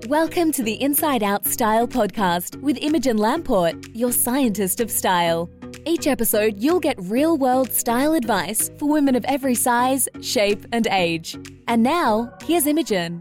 Welcome to the Inside Out Style podcast with Imogen Lamport, your scientist of style. Each episode, you'll get real-world style advice for women of every size, shape, and age. And now, here's Imogen.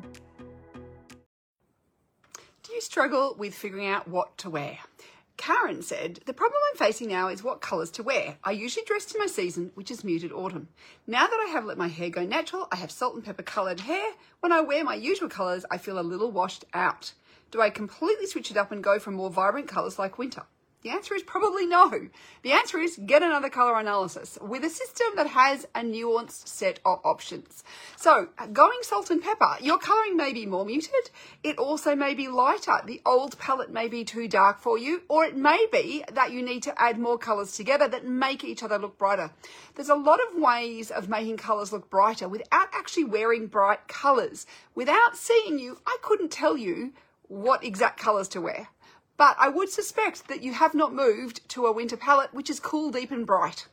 Do you struggle with figuring out what to wear? Karen said, the problem I'm facing now is what colours to wear. I usually dress to my season, which is muted autumn. Now that I have let my hair go natural, I have salt and pepper coloured hair. When I wear my usual colours, I feel a little washed out. Do I completely switch it up and go for more vibrant colours like winter? The answer is probably no. The answer is get another colour analysis with a system that has a nuanced set of options. So going salt and pepper, your colouring may be more muted. It also may be lighter. The old palette may be too dark for you, or it may be that you need to add more colours together that make each other look brighter. There's a lot of ways of making colours look brighter without actually wearing bright colours. Without seeing you, I couldn't tell you what exact colours to wear. But I would suspect that you have not moved to a winter palette, which is cool, deep and bright.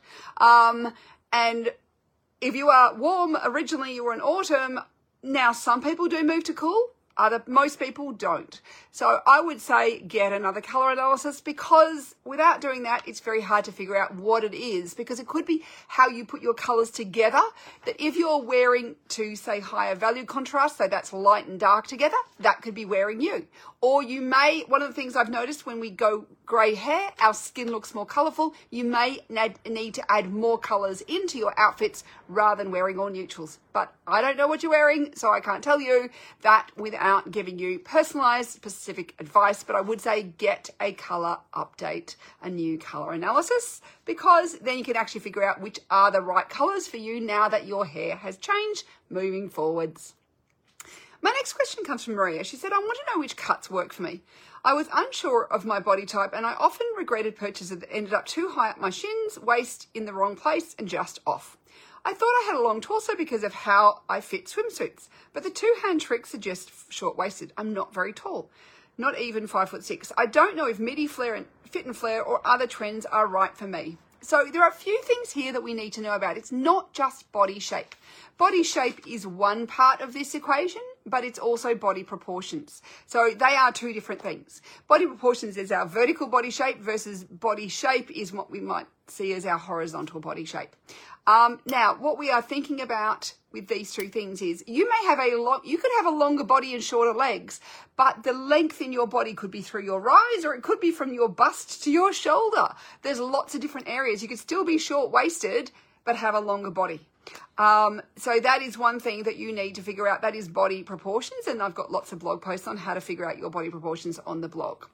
And if you are warm, originally you were in autumn. Now, some people do move to cool. Most people don't. So I would say get another colour analysis, because without doing that, it's very hard to figure out what it is, because it could be how you put your colours together. That if you're wearing to, say, higher value contrast, so that's light and dark together, that could be wearing you. Or you may, one of the things I've noticed when we go grey hair, our skin looks more colourful. You may need to add more colours into your outfits rather than wearing all neutrals. But I don't know what you're wearing, so I can't tell you that without giving you personalised, specific advice. But I would say get a colour update, a new colour analysis, because then you can actually figure out which are the right colours for you now that your hair has changed moving forwards. My next question comes from Maria. She said, I want to know which cuts work for me. I was unsure of my body type and I often regretted purchases that ended up too high up my shins, waist in the wrong place and just off. I thought I had a long torso because of how I fit swimsuits, but the two-hand trick suggests short-waisted. I'm not very tall, not even 5'6". I don't know if midi flare and fit and flare or other trends are right for me. So there are a few things here that we need to know about. It's not just body shape. Body shape is one part of this equation, but it's also body proportions. So they are two different things. Body proportions is our vertical body shape versus body shape is what we might see as our horizontal body shape. Now, what we are thinking about with these two things is you could have a longer body and shorter legs, but the length in your body could be through your rise or it could be from your bust to your shoulder. There's lots of different areas. You could still be short-waisted, but have a longer body. So that is one thing that you need to figure out. That is body proportions. And I've got lots of blog posts on how to figure out your body proportions on the blog.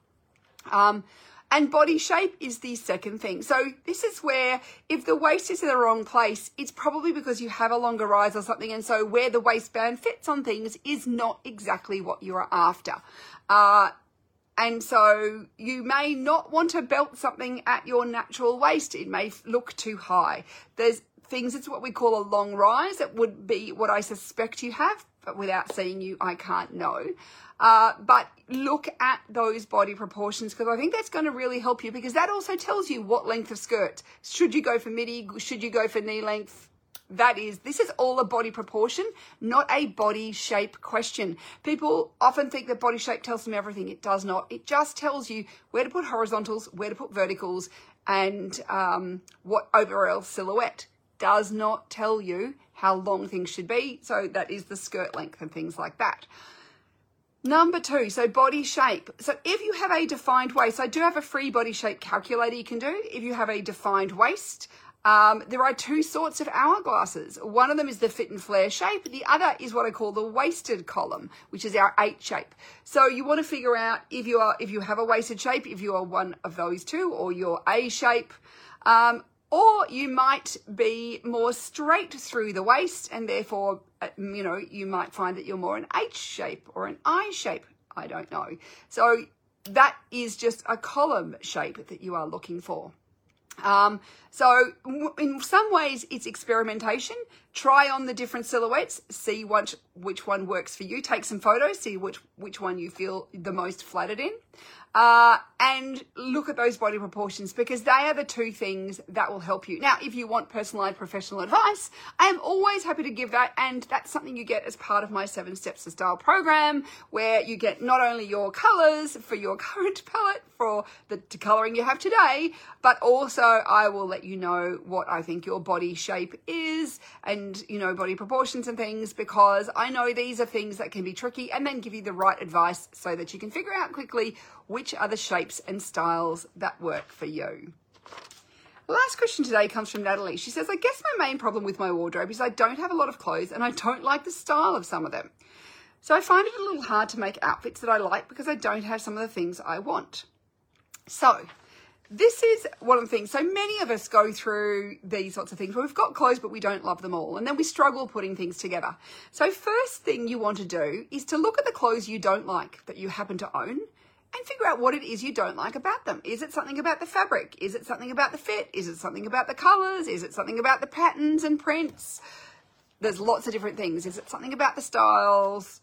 And body shape is the second thing. So this is where if the waist is in the wrong place, it's probably because you have a longer rise or something. And so where the waistband fits on things is not exactly what you are after. And so you may not want to belt something at your natural waist. It may look too high. There's things, it's what we call a long rise. It would be what I suspect you have, but without seeing you, I can't know. But look at those body proportions, because I think that's going to really help you, because that also tells you what length of skirt. Should you go for midi? Should you go for knee length? This is all a body proportion, not a body shape question. People often think that body shape tells them everything. It does not. It just tells you where to put horizontals, where to put verticals, and what overall silhouette. Does not tell you how long things should be. So that is the skirt length and things like that. Number 2, so body shape. So if you have a defined waist, I do have a free body shape calculator you can do. If you have a defined waist, there are two sorts of hourglasses. One of them is the fit and flare shape. The other is what I call the waisted column, which is our 8 shape. So you want to figure out if you have a waisted shape, if you are one of those two, or your A shape. Or you might be more straight through the waist and therefore, you might find that you're more an H shape or an I shape. I don't know. So that is just a column shape that you are looking for. So in some ways it's experimentation. Try on the different silhouettes, see which one works for you. Take some photos, see which one you feel the most flattered in. And look at those body proportions, because they are the two things that will help you. Now, if you want personalized professional advice, I am always happy to give that. And that's something you get as part of my 7 Steps to Style program, where you get not only your colors for your current palette for the coloring you have today, but also I will let you know what I think your body shape is and, body proportions and things, because I know these are things that can be tricky, and then give you the right advice so that you can figure out quickly which are the shapes and styles that work for you. The last question today comes from Natalie. She says, I guess my main problem with my wardrobe is I don't have a lot of clothes and I don't like the style of some of them. So I find it a little hard to make outfits that I like because I don't have some of the things I want. So this is one of the things. So many of us go through these sorts of things where we've got clothes, but we don't love them all. And then we struggle putting things together. So first thing you want to do is to look at the clothes you don't like that you happen to own, and figure out what it is you don't like about them. Is it something about the fabric? Is it something about the fit? Is it something about the colors? Is it something about the patterns and prints? There's lots of different things. Is it something about the styles?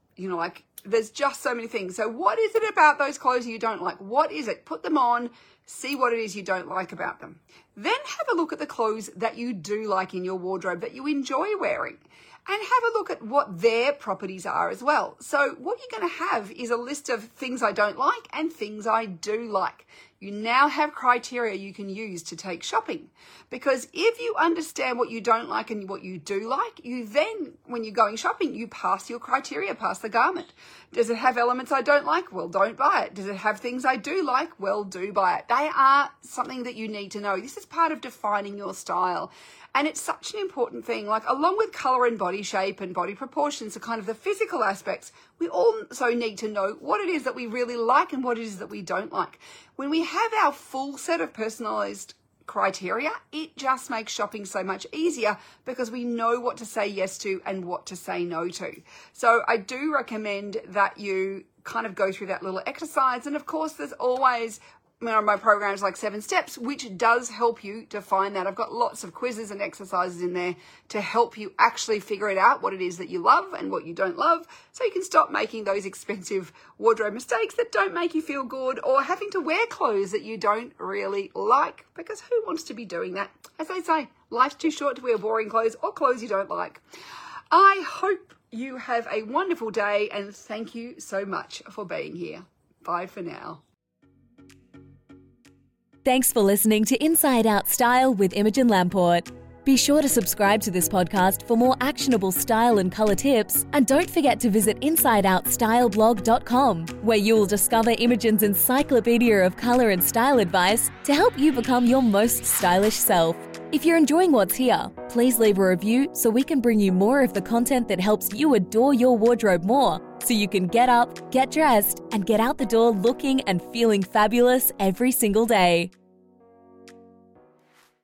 There's just so many things. So what is it about those clothes you don't like? What is it? Put them on, see what it is you don't like about them. Then have a look at the clothes that you do like in your wardrobe that you enjoy wearing, and have a look at what their properties are as well. So what you're going to have is a list of things I don't like and things I do like. You now have criteria you can use to take shopping, because if you understand what you don't like and what you do like, you then, when you're going shopping, you pass your criteria, pass the garment. Does it have elements I don't like? Well, don't buy it. Does it have things I do like? Well, do buy it. They are something that you need to know. This is part of defining your style. And it's such an important thing, along with color and body shape and body proportions, are kind of the physical aspects. We also need to know what it is that we really like and what it is that we don't like. When we have our full set of personalized criteria, it just makes shopping so much easier, because we know what to say yes to and what to say no to. So I do recommend that you kind of go through that little exercise. And of course, there's always my programs like 7 Steps, which does help you define that. I've got lots of quizzes and exercises in there to help you actually figure it out, what it is that you love and what you don't love, so you can stop making those expensive wardrobe mistakes that don't make you feel good, or having to wear clothes that you don't really like, because who wants to be doing that? As they say, life's too short to wear boring clothes or clothes you don't like. I hope you have a wonderful day, and thank you so much for being here. Bye for now. Thanks for listening to Inside Out Style with Imogen Lamport. Be sure to subscribe to this podcast for more actionable style and colour tips, and don't forget to visit InsideOutStyleblog.com, where you'll discover Imogen's encyclopedia of colour and style advice to help you become your most stylish self. If you're enjoying what's here, please leave a review so we can bring you more of the content that helps you adore your wardrobe more, so you can get up, get dressed, and get out the door looking and feeling fabulous every single day.